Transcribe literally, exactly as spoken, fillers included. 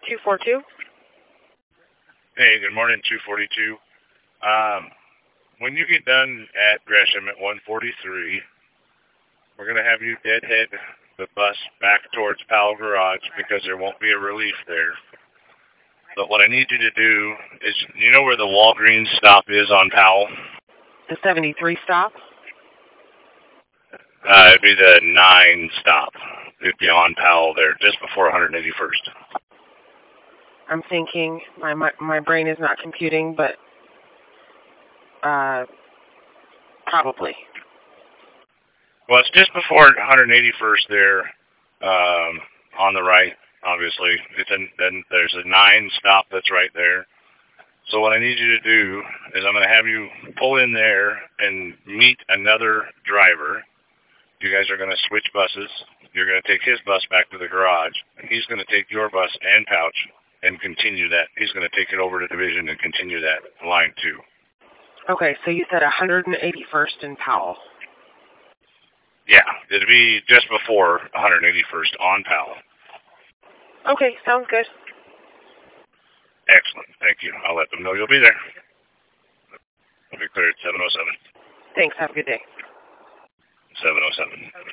two forty-two. Hey, good morning, two forty-two. Um, when you get done at Gresham at one forty-three, we're going to have you deadhead the bus back towards Powell Garage because there won't be a relief there. But what I need you to do is, you know where the Walgreens stop is on Powell? The seventy-three stop? Uh, it'd be the nine stop. It'd be on Powell there, just before one eighty-first. I'm thinking, my, my, my brain is not computing, but uh, probably. Well, it's just before one eighty-first there, um, on the right, obviously. It's in, then there's a nine stop that's right there. So what I need you to do is I'm going to have you pull in there and meet another driver. You guys are going to switch buses. You're going to take his bus back to the garage, and he's going to take your bus and pouch and continue that. He's going to take it over to Division and continue that line two. Okay, so you said one eighty-first in Powell. Yeah, it'll be just before one eighty-first on Powell. Okay, sounds good. Excellent. Thank you. I'll let them know you'll be there. We'll be clear at seven oh seven. Thanks. Have a good day. seven oh seven.